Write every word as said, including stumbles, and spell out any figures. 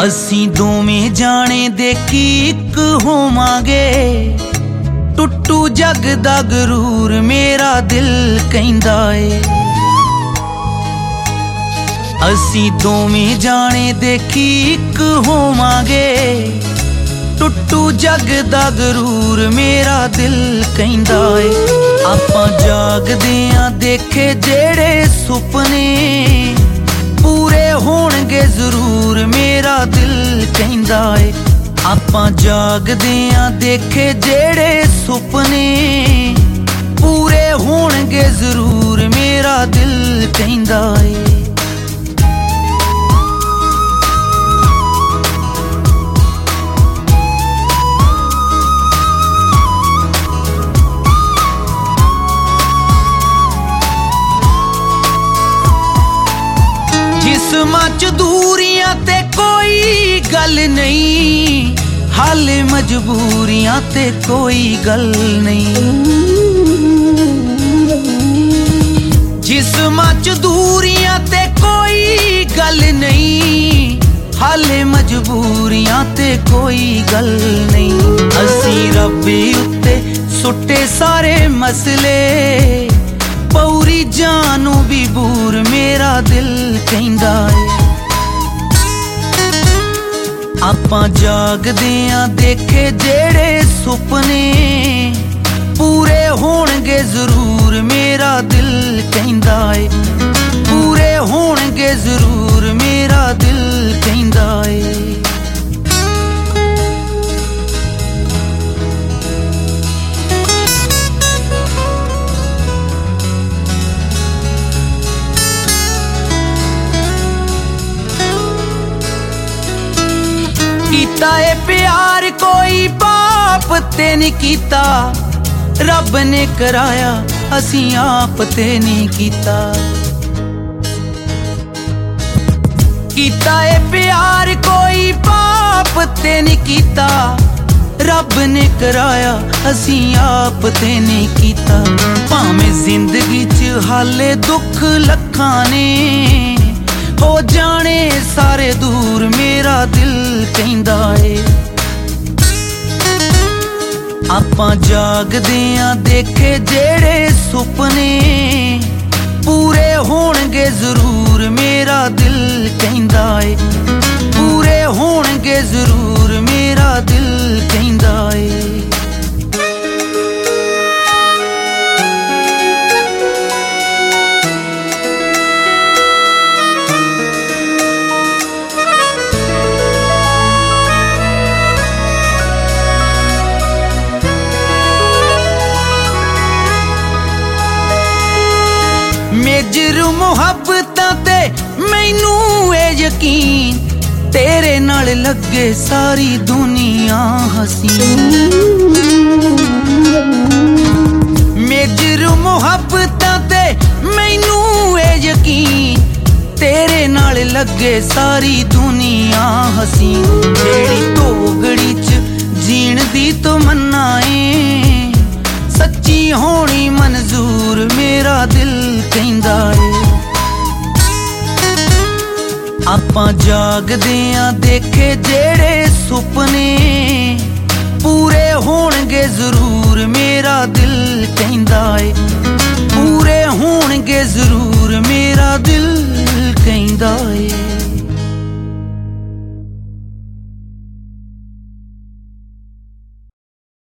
ਅਸੀਂ ਦੋਵੇਂ ਜਾਣੇ ਦੇਖੀ ਇੱਕ ਹੋਵਾਂਗੇ। ਟੁੱਟੂ ਜਗ ਦਾ ਗਰੂਰ ਮੇਰਾ ਦਿਲ ਕਹਿੰਦਾ ਏ। ਅਸੀਂ ਦੋਵੇਂ ਜਾਣੇ ਦੇਖੀ ਇੱਕ ਹੋਵਾਂਗੇ। ਟੁੱਟੂ ਜਗ ਦਾ ਗਰੂਰ ਮੇਰਾ ਦਿਲ ਕਹਿੰਦਾ ਏ। ਆਪਾਂ ਜਾਗਦੇ ਆਂ ਦੇਖੇ ਜਿਹੜੇ ਸੁਪਨੇ ਪੂਰੇ ਹੋਣਗੇ ਜ਼ਰੂਰ ਮੇਰਾ ਦਿਲ ਕਹਿੰਦਾ ਏ। ਆਪਾਂ ਜਾਗਦੇ ਆਂ ਦੇਖੇ ਜਿਹੜੇ ਸੁਪਨੇ ਪੂਰੇ ਹੋਣਗੇ ਜ਼ਰੂਰ ਮੇਰਾ ਦਿਲ ਕਹਿੰਦਾ ਏ। ਜਿਸਮਾਂ ਚ ਦੂਰੀਆਂ ਤੇ ਕੋਈ ਗੱਲ ਨਹੀਂ, ਹਾਲੇ ਮਜਬੂਰੀਆਂ ਤੇ ਕੋਈ ਗੱਲ ਨਹੀਂ। ਜਿਸਮਾਂ ਚ ਦੂਰੀਆਂ ਤੇ ਕੋਈ ਗੱਲ ਨਹੀਂ, ਹਾਲੇ ਮਜਬੂਰੀਆਂ ਤੇ ਕੋਈ ਗੱਲ ਨਹੀਂ। ਅਸੀਂ ਰੱਬੇ ਉੱਤੇ ਸੁੱਟੇ ਸਾਰੇ ਮਸਲੇ ਪੌਰੀ ਜਾਨੂ ਵੀ ਬੂਰ ਮੇਰਾ ਦਿਲ ਕਹਿੰਦਾ ਏ। ਆਪਾਂ ਜਾਗਦੇ ਆਂ ਦੇਖੇ ਜਿਹੜੇ ਸੁਪਨੇ ਪੂਰੇ ਹੋਣਗੇ ਜ਼ਰੂਰ ਮੇਰਾ ਦਿਲ ਕਹਿੰਦਾ ਏ। ਪੂਰੇ ਹੋਣਗੇ ਜ਼ਰੂਰ ਮੇਰਾ ਦਿਲ ਕਹਿੰਦਾ ਏ। ਕੀਤਾ ਏ प्यार कोई बाप ते नहीं कीता, रब ने कराया असी आप ते नहीं कीता। कीता ए प्यार कोई बाप ते नहीं कीता, रब ने कराया असी आप ते नहीं कीता। भावें जिंदगी च हाले दुख लखां ने हो जाने सारे दूर मेरा दिल कहंदा ए। ਆਪਾਂ ਜਾਗਦੇ ਆਂ ਦੇਖੇ ਜਿਹੜੇ ਸੁਪਨੇ ਪੂਰੇ ਹੋਣਗੇ ਜ਼ਰੂਰ ਮੇਰਾ ਦਿਲ ਕਹਿੰਦਾ ਏ। ਪੂਰੇ ਹੋਣਗੇ ਜ਼ਰੂਰ ਮੇਰਾ ਦਿਲ ਕਹਿੰਦਾ ਏ। मेजर मुहब्बतां ते मैनू ए यकीन, तेरे नाल लगे सारी दुनिया हसीन। मेजर मुहब्बतां ते मैनू ए यकीन, तेरे नाल लगे सारी दुनिया हसीन। जेड़ी धोगड़ी च जीण दी तमन्ना ए सच्ची होनी मंजूर मेरा दिल कहंदा ए। ਆਪਾਂ ਜਾਗਦੇ ਆਂ ਦੇਖੇ ਜਿਹੜੇ ਸੁਪਨੇ ਪੂਰੇ ਹੋਣਗੇ ਜ਼ਰੂਰ ਮੇਰਾ ਦਿਲ ਕਹਿੰਦਾ ਏ।